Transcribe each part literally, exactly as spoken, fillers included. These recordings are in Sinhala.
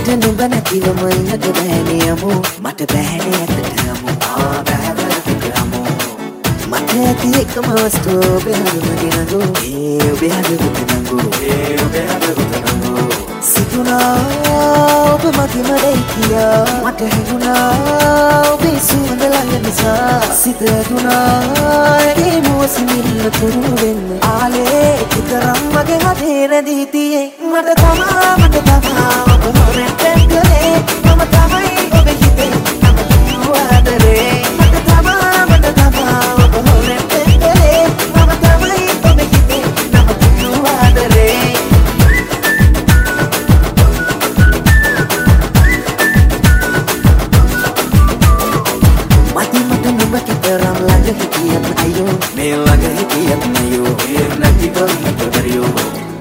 නුඹ නැතිවම ඉන්නට බෑනේ යමු මට බෑනේ ඇත්තටම ආ බෑවරකම මට ඇති එකම වස්තුව ඔබේ හඳුනගෙන නගෝ ඒ ඔබේ හඳුනගෙන නගෝ ඒ ඔබේ හඳුනගෙන නගෝ සිතුනා ඔබ මගේ මඩේ කියා මට හිතුණා ඔබේ සුවඳ ළඟ නිසා සිත ඇදුනා ඒ මොසිනිල්ල තුරු වෙන්න ආලේ විතරම් මගේ හදේ රැඳී තියේ මට තමා මට තමා ඔබ හොරෙන් පැත්තලේ මම තමයි ඔබේ හිතේ මම ආදරේ මට තමා මට තමා ඔබ හොරෙන් පැත්තලේ මම තමයි ඔබේ හිතේ මම ආදරේ මති මට නුඹ කිතරම් ළඟ හිටියත් අයියෝ මේ ළඟ හිටියත් නයෝ ඒ නැති බන්නට බැරියෝ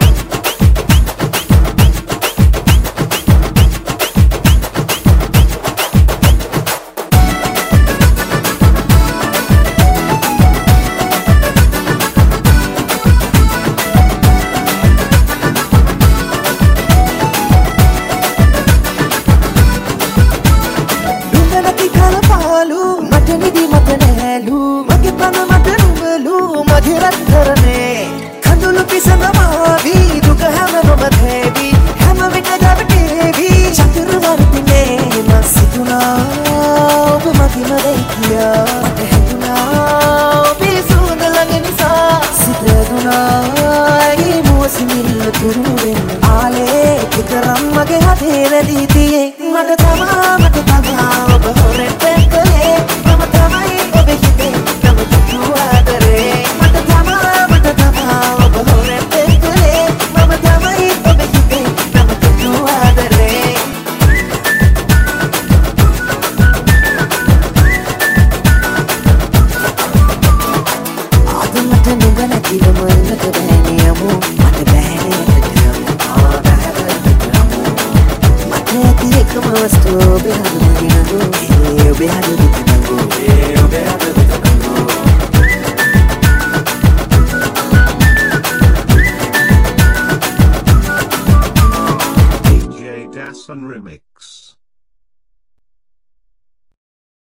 මට නිදි මත නැලු මගේ පන මට නුඹලු මධිරත් කරනේ කඳුළු පිසඳමාවි දුක හැමවම තේවි හැම විට දවටේවි චතුරවර්තිනේ මා සිතුනා ඔබ මගේ මදේ කියා මට හිතුණා ඔබේ සුවඳ ළඟ නිසා සිත දුනා ඒ මොසිනිල්ල තුරු වෙන්න ආලේ විතරම් මගේ හදේ රැඳී තියේ මට තමා මට තමා ඔබ හොරෙන් පැත්තලේ මම තමයි ඔබේ හිතේ මම ආදරේ මට තමා මට තමා ඔබ හොරෙන් පැත්තලේ මම තමයි ඔබේ හිතේ මම ආදරේ ආද මට නුඹ නැතිවම ඉන්නට බෑනේ යමු මට බෑනේ ඇත්තටම ආ බෑවරකම මට ඇති එකම වස්තුව ඔබේ හඳුනගෙන නගෝ ඒ ඔබේ හඳුනගෙන